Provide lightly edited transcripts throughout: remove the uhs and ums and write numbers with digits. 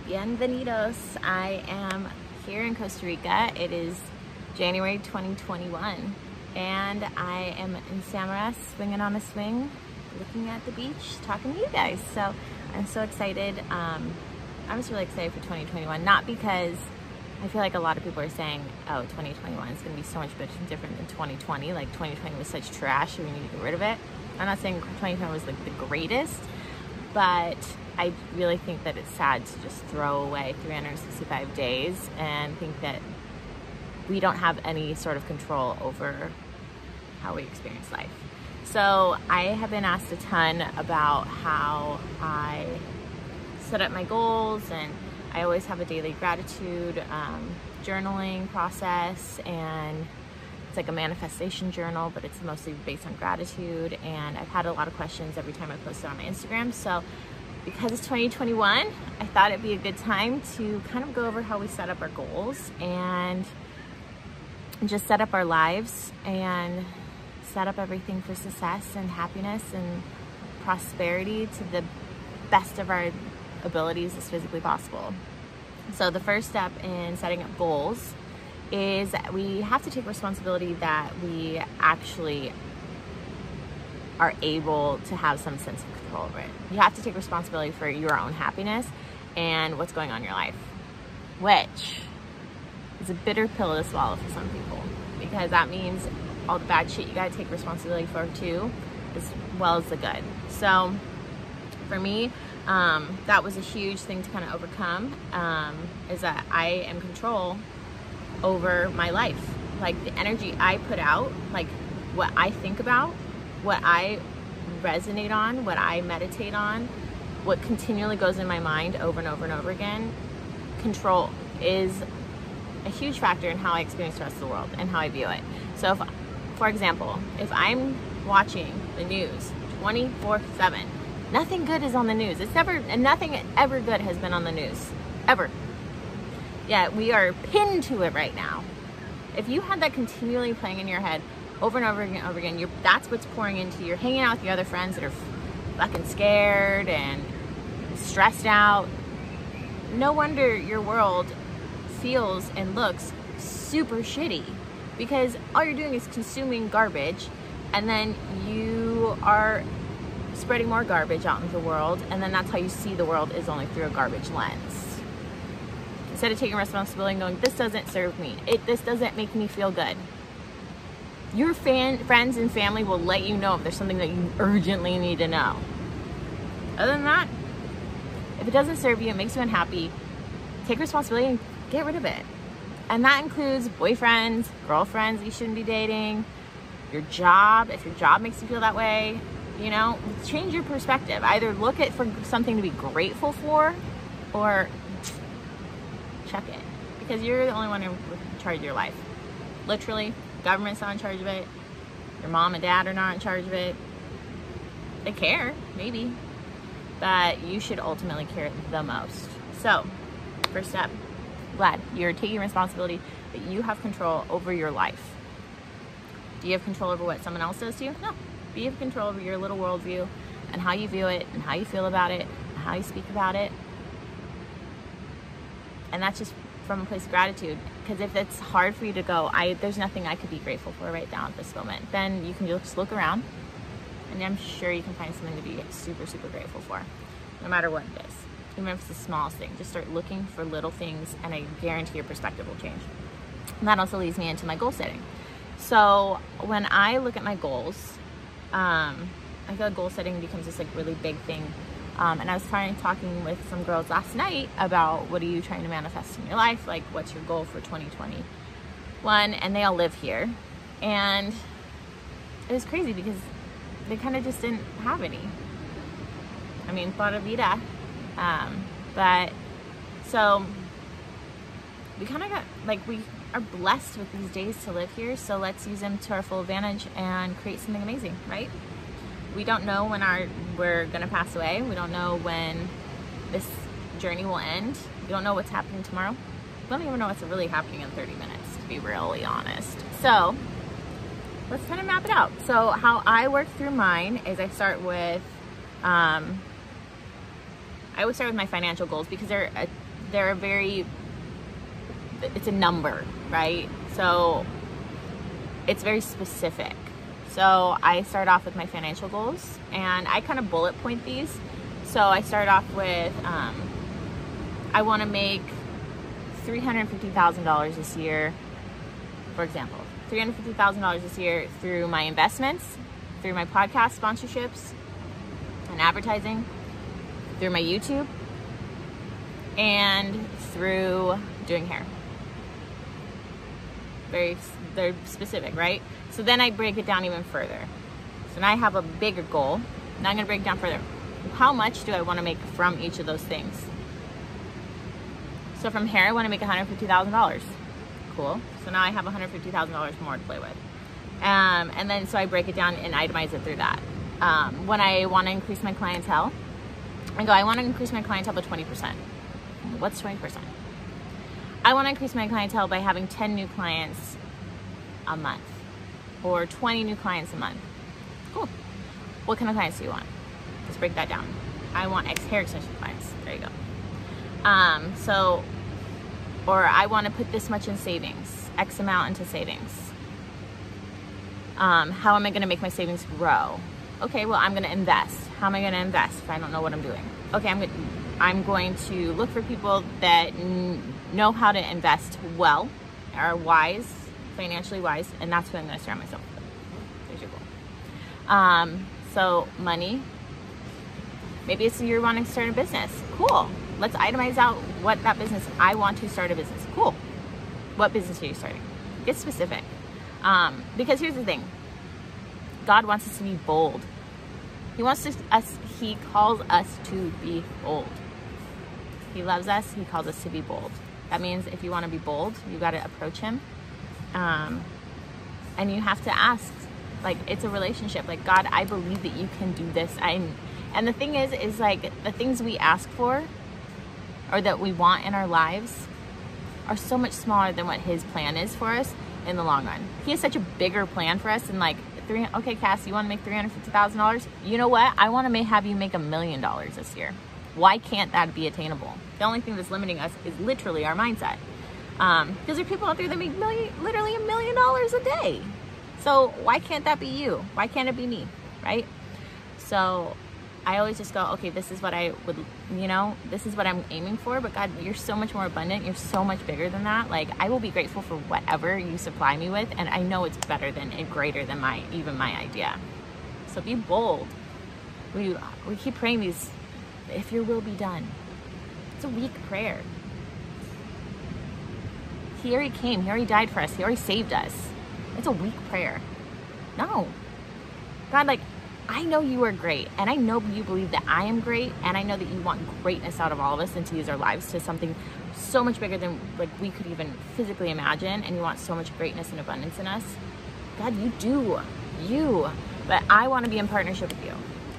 Bienvenidos. I am here in Costa Rica. It is January 2021 and I am in Samaras swinging on a swing, looking at the beach, talking to you guys. So I'm so excited. I'm just really excited for 2021, not because I feel like a lot of people are saying, oh, 2021 is going to be so much different than 2020. Like 2020 was such trash and we need to get rid of it. I'm not saying 2020 was like the greatest, but I really think that it's sad to just throw away 365 days and think that we don't have any sort of control over how we experience life. So I have been asked a ton about how I set up my goals, and I always have a daily gratitude journaling process, and it's like a manifestation journal, but it's mostly based on gratitude. And I've had a lot of questions every time I post it on my Instagram. So because it's 2021, I thought it'd be a good time to kind of go over how we set up our goals and just set up our lives and set up everything for success and happiness and prosperity to the best of our abilities as physically possible. So the first step in setting up goals is we have to take responsibility that we actually are able to have some sense of control over it. You have to take responsibility for your own happiness and what's going on in your life, which is a bitter pill to swallow for some people, because that means all the bad shit you gotta take responsibility for too, as well as the good. So for me, that was a huge thing to kind of overcome, is that I am in control over my life. Like the energy I put out, like what I think about, what I resonate on, what I meditate on, what continually goes in my mind over and over and over again. Control is a huge factor in how I experience the rest of the world and how I view it. So if, for example, if I'm watching the news 24/7, nothing good is on the news. Nothing ever good has been on the news, ever. Yet we are pinned to it right now. If you had that continually playing in your head over and over again, that's what's pouring into you. You're hanging out with your other friends that are fucking scared and stressed out. No wonder your world feels and looks super shitty, because all you're doing is consuming garbage, and then you are spreading more garbage out into the world, and then that's how you see the world, is only through a garbage lens. Instead of taking responsibility and going, this doesn't serve me, this doesn't make me feel good. Your friends and family will let you know if there's something that you urgently need to know. Other than that, if it doesn't serve you, it makes you unhappy, take responsibility and get rid of it. And that includes boyfriends, girlfriends that you shouldn't be dating, your job, if your job makes you feel that way. You know, change your perspective. Either look at for something to be grateful for, or chuck it, because you're the only one in charge of your life. Literally, the government's not in charge of it. Your mom and dad are not in charge of it. They care, maybe, but you should ultimately care the most. So, first step, glad you're taking responsibility that you have control over your life. Do you have control over what someone else does to you? No. You have control over your little worldview and how you view it and how you feel about it and how you speak about it. And that's just from a place of gratitude. Because if it's hard for you to go, there's nothing I could be grateful for right now at this moment, then you can just look around, and I'm sure you can find something to be super, super grateful for, no matter what it is. Even if it's the smallest thing, just start looking for little things, and I guarantee your perspective will change. And that also leads me into my goal setting. So when I look at my goals, I feel like goal setting becomes this like really big thing. And I was talking with some girls last night about, what are you trying to manifest in your life? Like, what's your goal for 2021? And they all live here. And it was crazy because they kind of just didn't have any. I mean, Pura Vida. But so we kind of got, like, we are blessed with these days to live here. So let's use them to our full advantage and create something amazing, right? We don't know when we're gonna pass away. We don't know when this journey will end. We don't know what's happening tomorrow. We don't even know what's really happening in 30 minutes, to be really honest. So let's kind of map it out. So how I work through mine is I start with, I would start with my financial goals, because they're it's a number, right? So it's very specific. So I start off with my financial goals, and I kind of bullet point these. So I start off with, I want to make $350,000 this year, for example. $350,000 this year through my investments, through my podcast sponsorships and advertising, through my YouTube, and through doing hair. Very specific, right? So then I break it down even further. So now I have a bigger goal. Now I'm gonna break it down further. How much do I wanna make from each of those things? So from hair, I wanna make $150,000. Cool. So now I have $150,000 more to play with. And then so I break it down and itemize it through that. When I wanna increase my clientele, I wanna increase my clientele by 20%. What's 20%? I wanna increase my clientele by having 10 new clients a month, or 20 new clients a month. Cool. What kind of clients do you want? Let's break that down. I want X hair extension clients. There you go. Or I want to put this much in savings, X amount into savings. How am I going to make my savings grow? Okay, well, I'm going to invest. How am I going to invest if I don't know what I'm doing? Okay, I'm going to look for people that know how to invest well, are wise, financially wise, and that's what I'm going to surround myself with. There's your goal. So money. Maybe it's you're wanting to start a business. Cool. Let's itemize out what that business. I want to start a business. Cool. What business are you starting? Get specific. Because here's the thing. God wants us to be bold. He calls us to be bold. He loves us. He calls us to be bold. That means if you want to be bold, you got to approach him. And you have to ask, like, it's a relationship. Like, God, I believe that you can do this. And the thing is like, the things we ask for or that we want in our lives are so much smaller than what his plan is for us in the long run. He has such a bigger plan for us, and like, okay, Cass, you want to make $350,000? You know what? I want to have you make $1 million this year. Why can't that be attainable? The only thing that's limiting us is literally our mindset. Because there are people out there that make literally $1 million a day. So why can't that be you? Why can't it be me, right? So I always just go, okay, this is what I would, this is what I'm aiming for. But God, you're so much more abundant. You're so much bigger than that. Like, I will be grateful for whatever you supply me with. And I know it's better than and greater than even my idea. So be bold. We keep praying these, if your will be done. It's a weak prayer. He already came. He already died for us. He already saved us. It's a weak prayer. No. God, like, I know you are great, and I know you believe that I am great, and I know that you want greatness out of all of us and to use our lives to something so much bigger than like we could even physically imagine, and you want so much greatness and abundance in us. God, you do. But I want to be in partnership with you.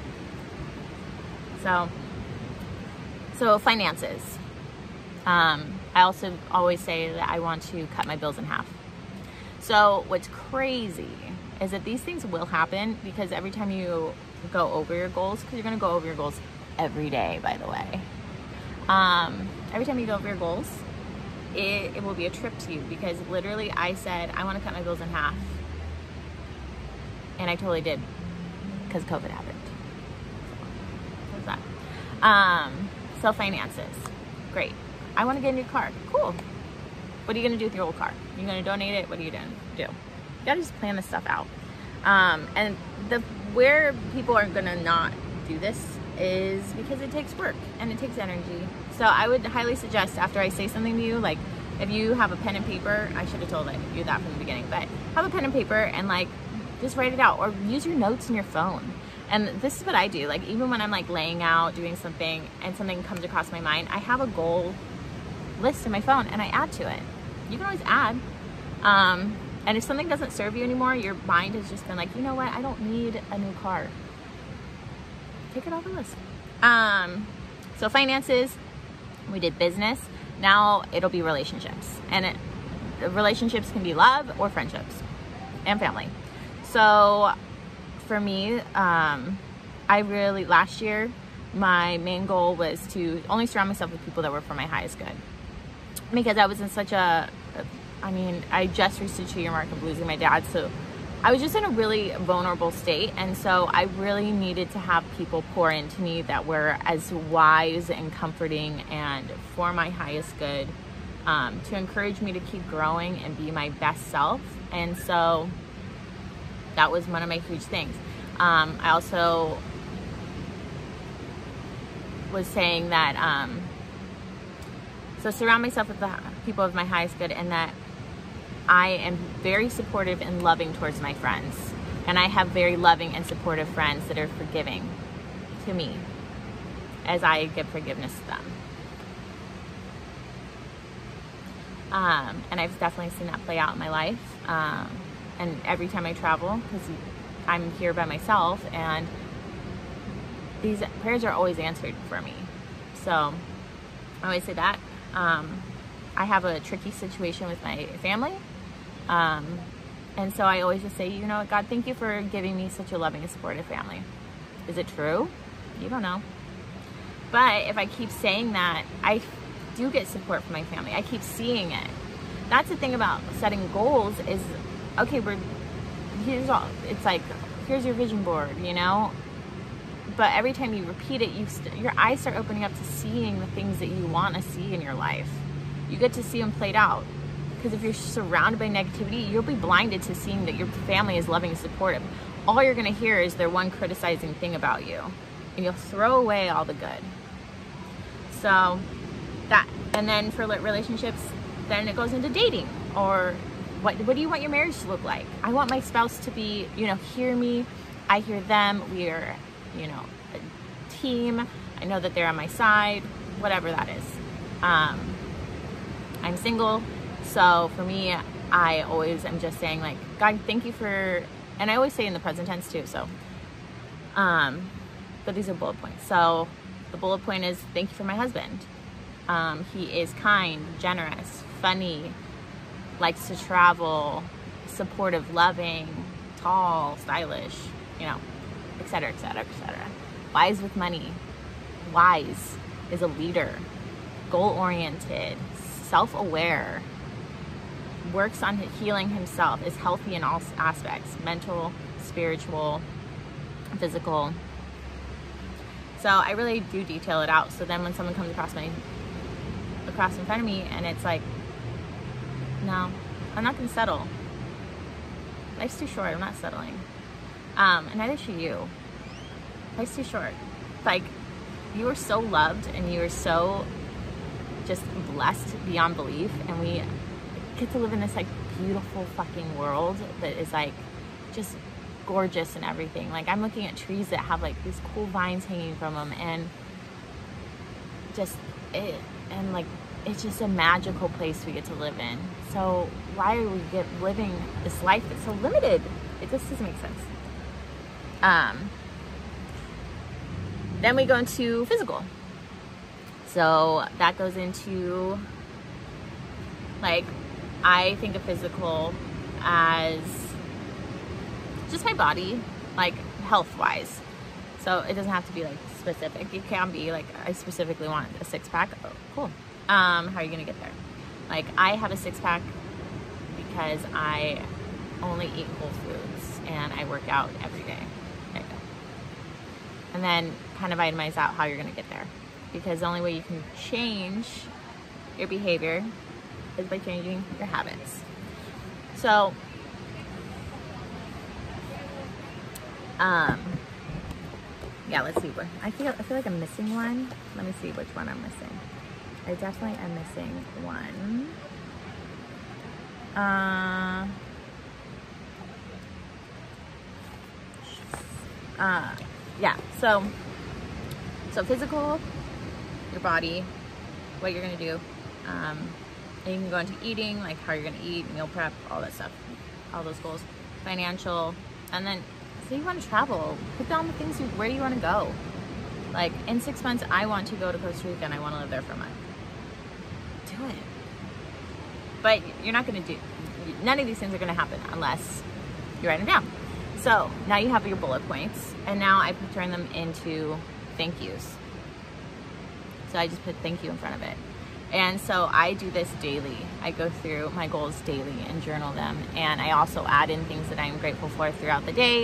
So finances. I also always say that I want to cut my bills in half. So what's crazy is that these things will happen because every time you go over your goals, because you're going to go over your goals every day, by the way. Every time you go over your goals, it will be a trip to you, because literally I said, I want to cut my bills in half. And I totally did, because COVID happened. So what's that? So finances, great. I want to get a new car. Cool. What are you going to do with your old car? You're going to donate it? What are you going to do? You got to just plan this stuff out. And where people are going to not do this is because it takes work and it takes energy. So I would highly suggest, after I say something to you, like, if you have a pen and paper, I should have told you that from the beginning, but have a pen and paper and like just write it out, or use your notes in your phone. And this is what I do. Like, even when I'm like laying out, doing something, and something comes across my mind, I have a goal list in my phone and I add to it. You can always add. And if something doesn't serve you anymore, your mind has just been like, you know what? I don't need a new car. Take it off the list. So finances, we did business. Now it'll be relationships. And relationships can be love or friendships and family. So for me, last year, my main goal was to only surround myself with people that were for my highest good. Because I was in such a, I mean, I just reached the 2-year mark of losing my dad, so I was just in a really vulnerable state, and so I really needed to have people pour into me that were as wise and comforting and for my highest good, to encourage me to keep growing and be my best self. And so that was one of my huge things. I also was saying that, so surround myself with the people of my highest good, and that I am very supportive and loving towards my friends. And I have very loving and supportive friends that are forgiving to me as I give forgiveness to them. And I've definitely seen that play out in my life. And every time I travel, because I'm here by myself, and these prayers are always answered for me. So I always say that. I have a tricky situation with my family. And so I always just say, you know, God, thank you for giving me such a loving and supportive family. Is it true? You don't know. But if I keep saying that, I do get support from my family. I keep seeing it. That's the thing about setting goals is, okay, it's like, here's your vision board, you know? But every time you repeat it, your eyes start opening up to seeing the things that you want to see in your life. You get to see them played out. Because if you're surrounded by negativity, you'll be blinded to seeing that your family is loving and supportive. All you're going to hear is their one criticizing thing about you. And you'll throw away all the good. So that, and then for relationships, then it goes into dating. Or what do you want your marriage to look like? I want my spouse to be, you know, hear me, I hear them, we are, you know, a team. I know that they're on my side, whatever that is. I'm single, so for me, I always am just saying, like, God, thank you for, and I always say in the present tense too, so, but these are bullet points. So the bullet point is, thank you for my husband. He is kind, generous, funny, likes to travel, supportive, loving, tall, stylish, you know, etc., etc., etc. Wise with money. Wise, is a leader, goal-oriented, self-aware, works on healing himself, is healthy in all aspects, mental, spiritual, physical. So I really do detail it out. So then when someone comes across in front of me and it's like, no, I'm not gonna settle. Life's too short, I'm not settling. And neither should you. Life's too short. Like, you are so loved and you are so just blessed beyond belief, and we get to live in this like beautiful fucking world that is like just gorgeous and everything. Like, I'm looking at trees that have like these cool vines hanging from them, and just like it's just a magical place we get to live in. So why are we living this life that's so limited? It just doesn't make sense. Then we go into physical. So that goes into, like, I think of physical as just my body, like health-wise. So it doesn't have to be like specific. It can be like, I specifically want a 6-pack. Oh, cool. How are you gonna get there? Like, I have a 6-pack because I only eat whole foods and I work out every day. There you go. And then kind of itemize out how you're gonna get there, because the only way you can change your behavior is by changing your habits. So, yeah, let's see where I feel like I'm missing one. Let me see which one I'm missing. I definitely am missing one. Yeah, so physical, your body, what you're gonna do, and you can go into eating, like how you're gonna eat, meal prep, all that stuff, all those goals. Financial, and then so you want to travel, put down the things where you want to go. Like, in 6 months, I want to go to Costa Rica and I want to live there for a month. Do it. But you're not gonna none of these things are gonna happen unless you write them down. So now you have your bullet points, and now I turn them into thank yous. So I just put thank you in front of it. And so I do this daily. I go through my goals daily and journal them. And I also add in things that I'm grateful for throughout the day.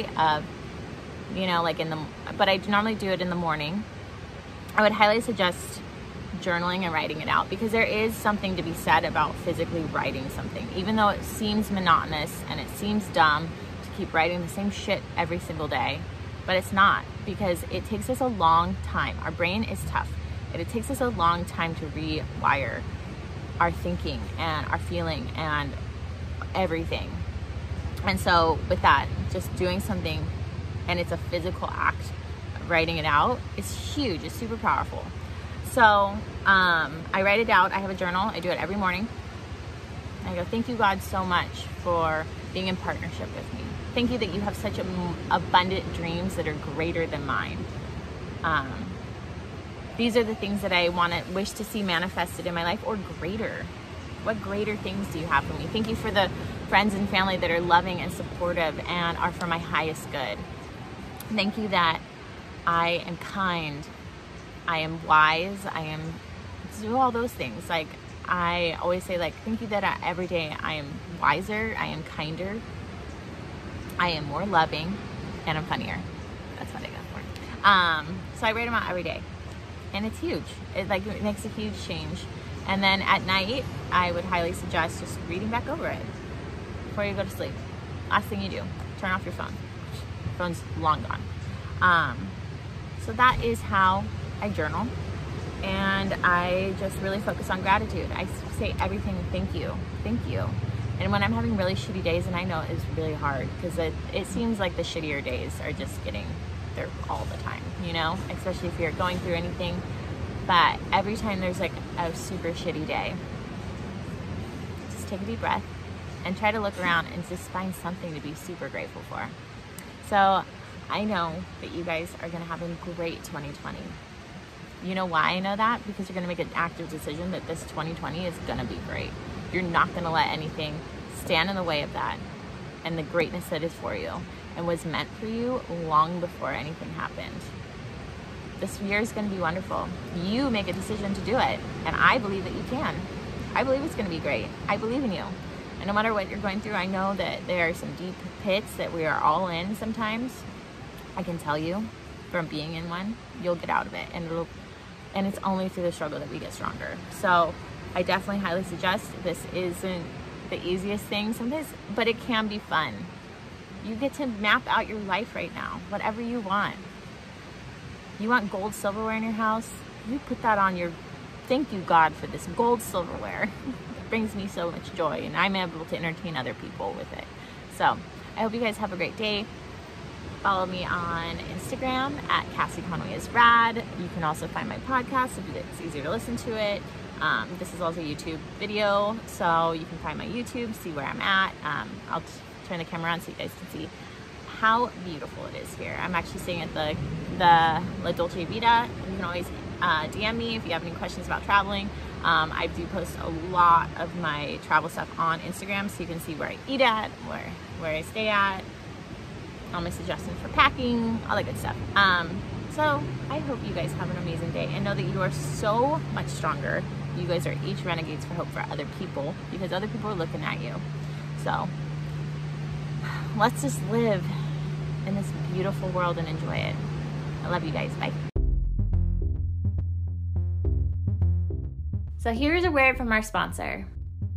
But I normally do it in the morning. I would highly suggest journaling and writing it out, because there is something to be said about physically writing something. Even though it seems monotonous and it seems dumb to keep writing the same shit every single day, but it's not, because it takes us a long time. Our brain is tough. It takes us a long time to rewire our thinking and our feeling and everything. And so with that, just doing something, and it's a physical act, writing it out, is huge. It's super powerful. So I write it out. I have a journal. I do it every morning. I go, thank you, God, so much for being in partnership with me. Thank you that you have such abundant dreams that are greater than mine. These are the things that I wish to see manifested in my life, or greater. What greater things do you have for me? Thank you for the friends and family that are loving and supportive and are for my highest good. Thank you that I am kind, I am wise, I am do all those things. Like, I always say, like, thank you that every day I am wiser, I am kinder, I am more loving, and I'm funnier. That's what I got for. So I write them out every day. And it's huge. It makes a huge change. And then at night, I would highly suggest just reading back over it before you go to sleep. Last thing you do, turn off your phone. Phone's long gone. So that is how I journal. And I just really focus on gratitude. I say everything, thank you, thank you. And when I'm having really shitty days, and I know it's really hard, because it seems like the shittier days are just getting there all the time, you know, especially if you're going through anything. But every time there's like a super shitty day, just take a deep breath and try to look around and just find something to be super grateful for. So I know that you guys are going to have a great 2020. You know why I know that? Because you're going to make an active decision that this 2020 is going to be great. You're not going to let anything stand in the way of that and the greatness that is for you and was meant for you long before anything happened. This year is going to be wonderful. You make a decision to do it, and I believe that you can. I believe it's going to be great. I believe in you. And no matter what you're going through, I know that there are some deep pits that we are all in sometimes. I can tell you from being in one, you'll get out of it, and it's only through the struggle that we get stronger. So I definitely highly suggest, this isn't the easiest thing sometimes, but it can be fun. You get to map out your life right now, whatever you want. You want gold silverware in your house? You put that on your, thank you, God, for this gold silverware. It brings me so much joy, and I'm able to entertain other people with it. So I hope you guys have a great day. Follow me on Instagram at Cassie Conway is Rad. You can also find my podcast if it's easier to listen to it. This is also a YouTube video, so you can find my YouTube, see where I'm at. I'll turn the camera on so you guys can see how beautiful it is here. I'm actually staying at the La Dolce Vita. You can always DM me if you have any questions about traveling. I do post a lot of my travel stuff on Instagram, so you can see where I eat at, where I stay at, all my suggestions for packing, all that good stuff. So I hope you guys have an amazing day, and know that you are so much stronger. You guys are each renegades for hope for other people, because other people are looking at you. So let's just live in this beautiful world and enjoy it. I love you guys. Bye. So here's a word from our sponsor.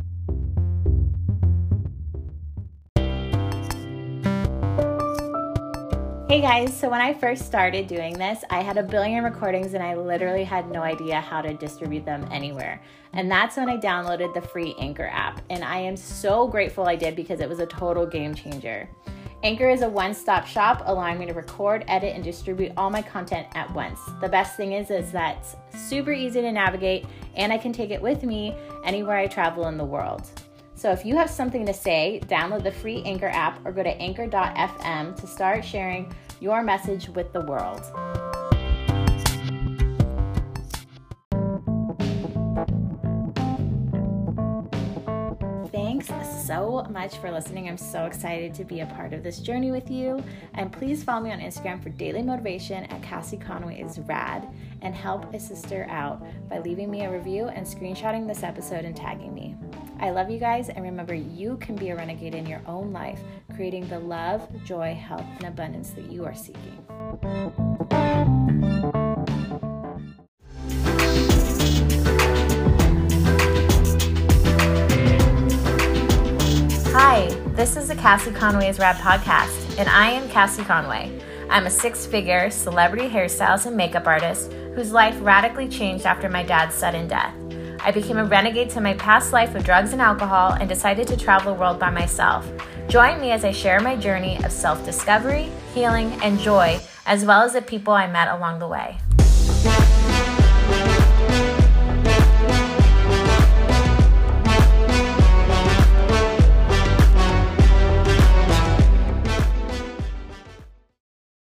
Hey guys, so when I first started doing this, I had a billion recordings and I literally had no idea how to distribute them anywhere. And that's when I downloaded the free Anchor app. And I am so grateful I did, because it was a total game changer. Anchor is a one-stop shop, allowing me to record, edit, and distribute all my content at once. The best thing is that it's super easy to navigate, and I can take it with me anywhere I travel in the world. So if you have something to say, download the free Anchor app or go to anchor.fm to start sharing your message with the world. Thanks so much for listening. I'm so excited to be a part of this journey with you. And please follow me on Instagram for daily motivation at Cassie Conway is rad, and help a sister out by leaving me a review and screenshotting this episode and tagging me. I love you guys, and remember, you can be a renegade in your own life, creating the love, joy, health, and abundance that you are seeking. Hi, this is the Cassie Conway is Rad podcast, and I am Cassie Conway. I'm a six-figure celebrity hairstylist and makeup artist whose life radically changed after my dad's sudden death. I became a renegade to my past life of drugs and alcohol and decided to travel the world by myself. Join me as I share my journey of self-discovery, healing, and joy, as well as the people I met along the way.